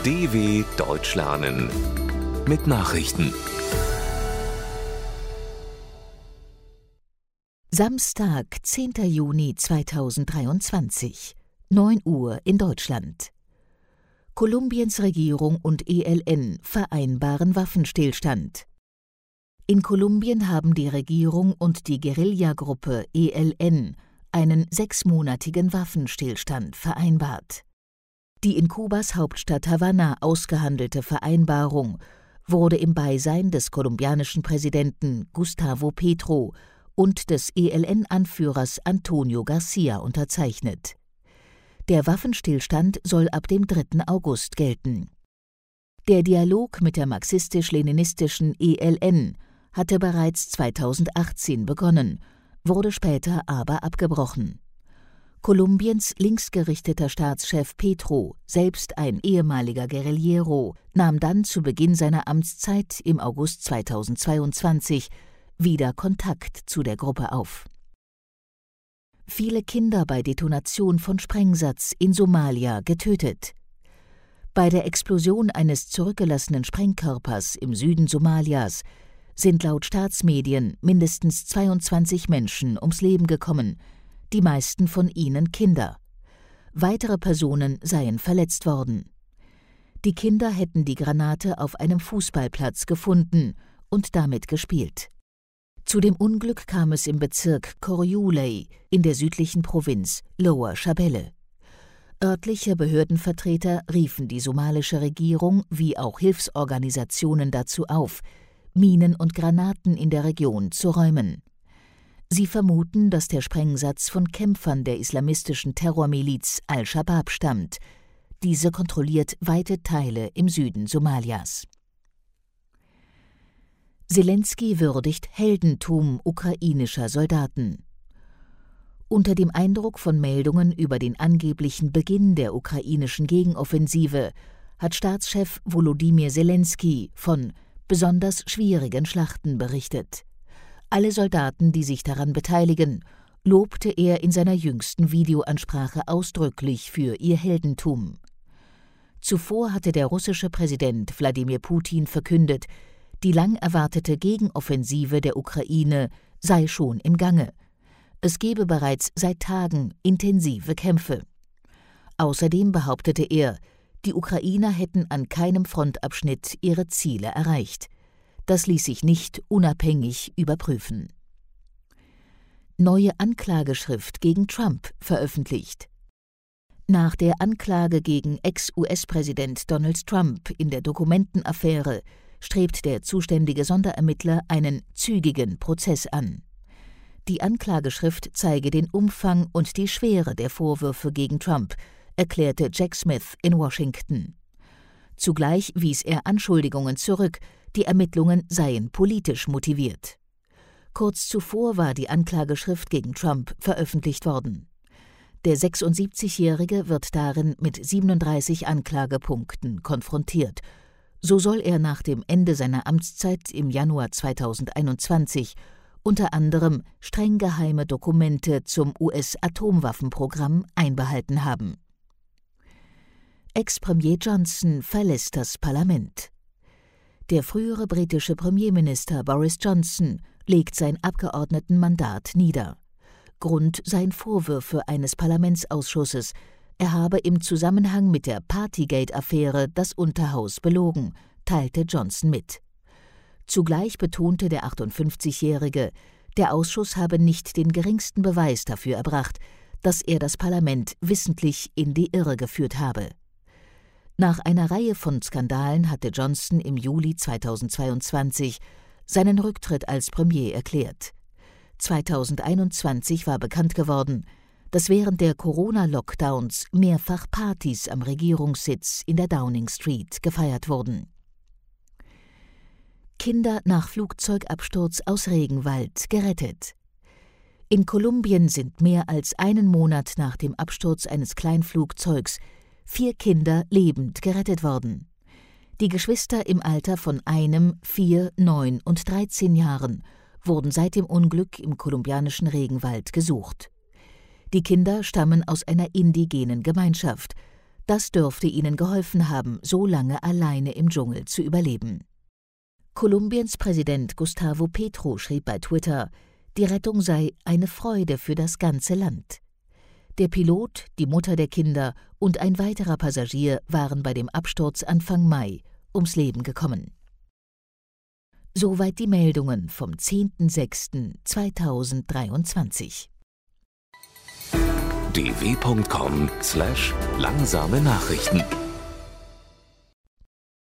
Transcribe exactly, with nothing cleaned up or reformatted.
D W Deutsch lernen mit Nachrichten. Samstag, zehnter Juni zweitausenddreiundzwanzig, neun Uhr in Deutschland. Kolumbiens Regierung und E L N vereinbaren Waffenstillstand. In Kolumbien haben die Regierung und die Guerillagruppe E L N einen sechsmonatigen Waffenstillstand vereinbart. Die in Kubas Hauptstadt Havanna ausgehandelte Vereinbarung wurde im Beisein des kolumbianischen Präsidenten Gustavo Petro und des E L N-Anführers Antonio Garcia unterzeichnet. Der Waffenstillstand soll ab dem dritten August gelten. Der Dialog mit der marxistisch-leninistischen E L N hatte bereits zweitausendachtzehn begonnen, wurde später aber abgebrochen. Kolumbiens linksgerichteter Staatschef Petro, selbst ein ehemaliger Guerillero, nahm dann zu Beginn seiner Amtszeit im August zweitausendzweiundzwanzig wieder Kontakt zu der Gruppe auf. Viele Kinder bei Detonation von Sprengsatz in Somalia getötet. Bei der Explosion eines zurückgelassenen Sprengkörpers im Süden Somalias sind laut Staatsmedien mindestens zweiundzwanzig Menschen ums Leben gekommen, die meisten von ihnen Kinder. Weitere Personen seien verletzt worden. Die Kinder hätten die Granate auf einem Fußballplatz gefunden und damit gespielt. Zu dem Unglück kam es im Bezirk Koryuley in der südlichen Provinz Lower Shabelle. Örtliche Behördenvertreter riefen die somalische Regierung wie auch Hilfsorganisationen dazu auf, Minen und Granaten in der Region zu räumen. Sie vermuten, dass der Sprengsatz von Kämpfern der islamistischen Terrormiliz Al-Shabaab stammt. Diese kontrolliert weite Teile im Süden Somalias. Selenskyj würdigt Heldentum ukrainischer Soldaten. Unter dem Eindruck von Meldungen über den angeblichen Beginn der ukrainischen Gegenoffensive hat Staatschef Volodymyr Selenskyj von besonders schwierigen Schlachten berichtet. Alle Soldaten, die sich daran beteiligen, lobte er in seiner jüngsten Videoansprache ausdrücklich für ihr Heldentum. Zuvor hatte der russische Präsident Wladimir Putin verkündet, die lang erwartete Gegenoffensive der Ukraine sei schon im Gange. Es gebe bereits seit Tagen intensive Kämpfe. Außerdem behauptete er, die Ukrainer hätten an keinem Frontabschnitt ihre Ziele erreicht. Das ließ sich nicht unabhängig überprüfen. Neue Anklageschrift gegen Trump veröffentlicht. Nach der Anklage gegen Ex-U S-Präsident Donald Trump in der Dokumentenaffäre strebt der zuständige Sonderermittler einen zügigen Prozess an. Die Anklageschrift zeige den Umfang und die Schwere der Vorwürfe gegen Trump, erklärte Jack Smith in Washington. Zugleich wies er Anschuldigungen zurück, die Ermittlungen seien politisch motiviert. Kurz zuvor war die Anklageschrift gegen Trump veröffentlicht worden. Der sechsundsiebzigjährige wird darin mit siebenunddreißig Anklagepunkten konfrontiert. So soll er nach dem Ende seiner Amtszeit im Januar zweitausendeinundzwanzig unter anderem streng geheime Dokumente zum U S-Atomwaffenprogramm einbehalten haben. Ex-Premier Johnson verlässt das Parlament. Der frühere britische Premierminister Boris Johnson legt sein Abgeordnetenmandat nieder. Grund seien Vorwürfe eines Parlamentsausschusses, er habe im Zusammenhang mit der Partygate-Affäre das Unterhaus belogen, teilte Johnson mit. Zugleich betonte der achtundfünfzigjährige, der Ausschuss habe nicht den geringsten Beweis dafür erbracht, dass er das Parlament wissentlich in die Irre geführt habe. Nach einer Reihe von Skandalen hatte Johnson im Juli zweitausendzweiundzwanzig seinen Rücktritt als Premier erklärt. zweitausendeinundzwanzig war bekannt geworden, dass während der Corona-Lockdowns mehrfach Partys am Regierungssitz in der Downing Street gefeiert wurden. Kinder nach Flugzeugabsturz aus Regenwald gerettet. In Kolumbien sind mehr als einen Monat nach dem Absturz eines Kleinflugzeugs vier Kinder lebend gerettet worden. Die Geschwister im Alter von einem, vier, neun und dreizehn Jahren wurden seit dem Unglück im kolumbianischen Regenwald gesucht. Die Kinder stammen aus einer indigenen Gemeinschaft, Das dürfte ihnen geholfen haben, so lange alleine im Dschungel zu überleben. Kolumbiens Präsident Gustavo Petro schrieb bei Twitter, die Rettung sei eine Freude für das ganze Land. Der Pilot, die Mutter der Kinder und ein weiterer Passagier waren bei dem Absturz Anfang Mai ums Leben gekommen. Soweit die Meldungen vom zehnten sechsten zweitausenddreiundzwanzig. d w punkt com slash langsame Nachrichten